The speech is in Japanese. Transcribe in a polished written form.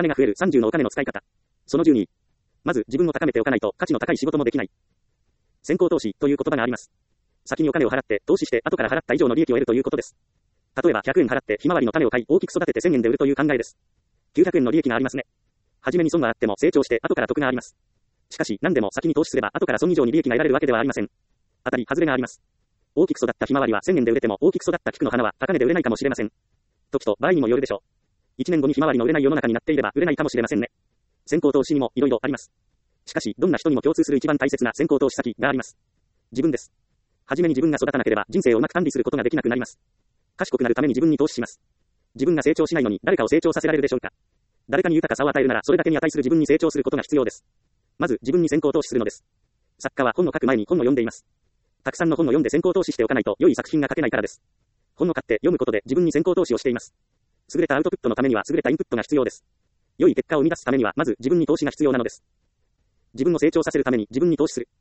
金が増える30のお金の使い方。その12。まず自分を高めておかないと価値の高い仕事もできない。先行投資という言葉があります。先にお金を払って投資して後から払った以上の利益を得るということです。例えば100円払ってひまわりの種を買い大きく育てて1000円で売るという考えです。900円の利益がありますね。はじめに損はあっても成長して後から得があります。しかし何でも先に投資すれば後から損以上に利益が得られるわけではありません。当たり外れがあります。大きく育ったひまわりは1000円で売れても大きく育った菊の花は高値で売れないかもしれません。時と場合にもよるでしょう。1年後にひまわりの売れない世の中になっていれば売れないかもしれませんね。先行投資にも色々あります。しかしどんな人にも共通する一番大切な先行投資先があります。自分です。はじめに自分が育たなければ人生をうまく管理することができなくなります。賢くなるために自分に投資します。自分が成長しないのに誰かを成長させられるでしょうか。誰かに豊かさを与えるならそれだけに値する自分に成長することが必要です。まず自分に先行投資するのです。作家は本を書く前に本を読んでいます。たくさんの本を読んで先行投資しておかないと良い作品が書けないからです。本を買って読むことで自分に先行投資をしています。優れたアウトプットのためには優れたインプットが必要です。良い結果を生み出すためにはまず自分に投資が必要なのです。自分を成長させるために自分に投資する。